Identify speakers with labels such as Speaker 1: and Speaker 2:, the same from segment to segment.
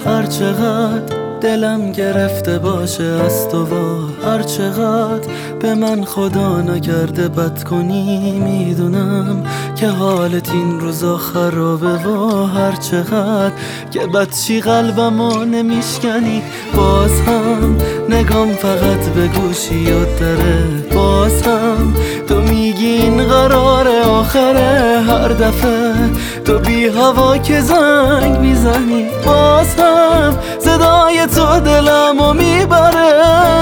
Speaker 1: هر چقدر دلم گرفته باشه از تو هر چقدر به من خدا نکرده بد کنی میدونم که حالت این روزا خرابه و هر چقدر که بدشی قلبمو نمیشکنی باز هم نگام فقط به گوشی یاد داره باز هم تو میگی این قرار آخره هر دفعه تو بی هوا که زنگ میزنی باز هم صدای تو دلمو میبره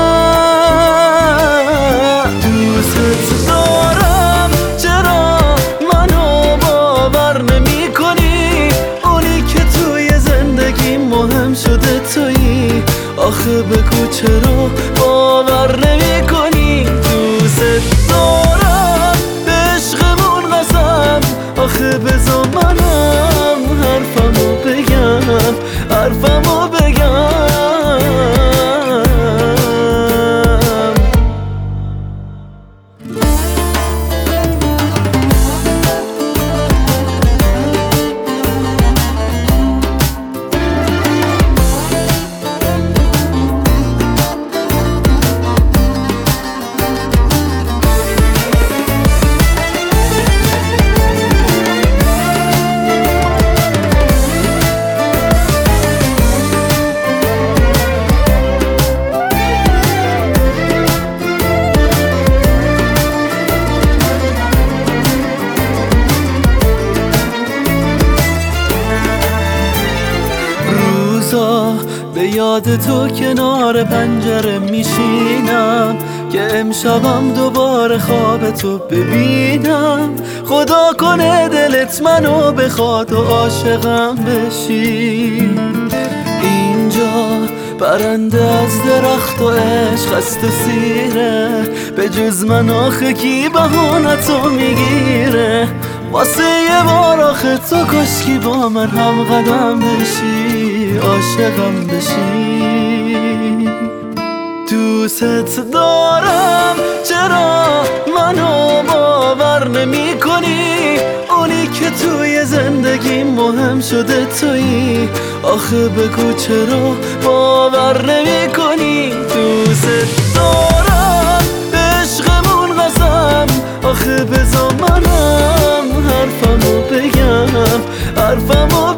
Speaker 1: دوست دارم چرا منو باور نمی کنی اونی که توی زندگی مهم شده تویی آخه بگو چرا باور نمی کنی دوست دارم به عشقمون قسم آخه بذار منم حرفمو بگم به یاد تو کنار پنجره میشینم که امشبم دوباره خواب تو ببینم خدا کنه دلت منو بخواد و عاشقم بشی اینجا پرنده از درخت و عشق است و سیره به جز من آخه کی بهانتو میگیره واسه یه بار آخه تو کاشکی با من هم قدم بشی عاشقم بشی دوست دارم چرا منو باور نمی کنی اونی که توی زندگی مهم شده تویی آخه بگو چرا باور نمی کنی دوست دارم به عشقمون قسم آخه بذار منم حرفمو